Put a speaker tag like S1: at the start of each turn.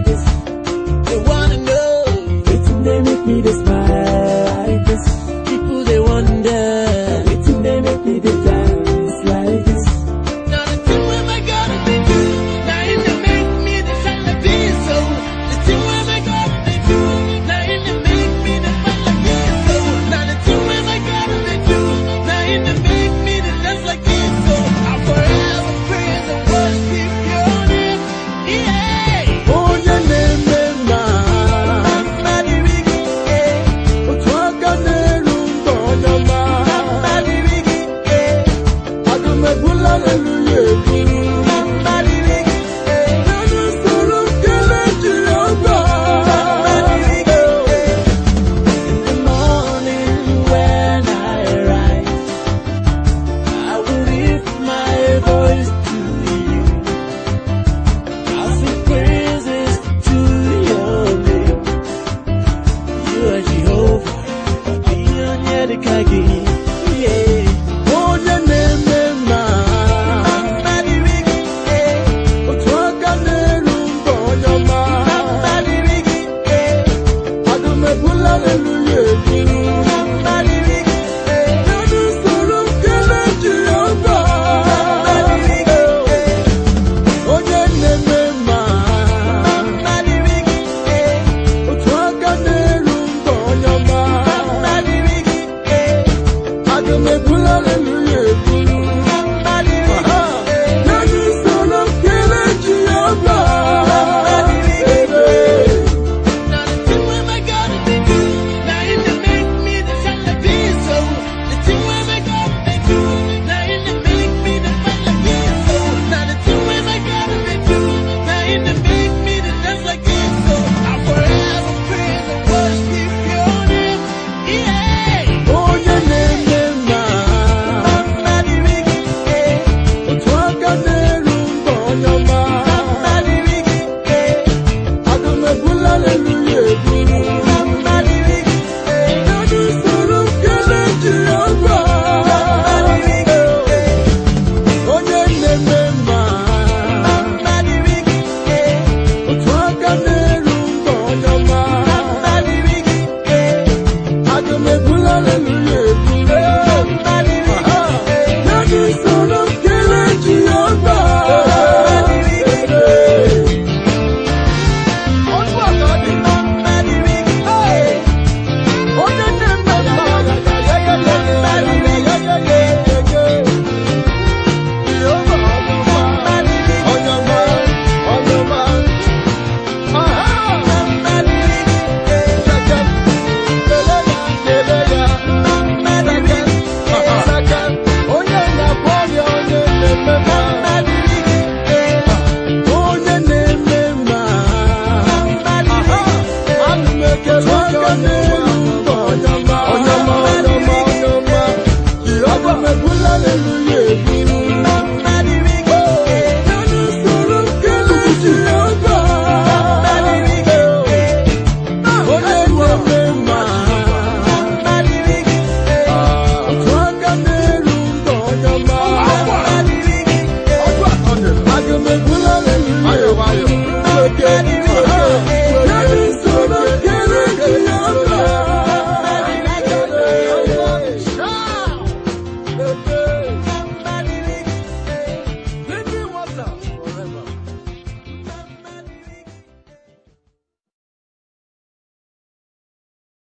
S1: like this. They wanna know waiting they make me they smile like this. People they wonder waiting they make me they dance like this. Now the thing where I gotta be do, now in the make me they shine like this. So the thing where I gotta be do, now in the make me they fight like this. So now the thing where I gotta be do, now in the make me they dance like this. So I'll forever praise and worship your name. Yeah.
S2: Oh, your name, Mama. Oh, talk on the room, boy, I do my bull, hallelujah.
S1: Daddy.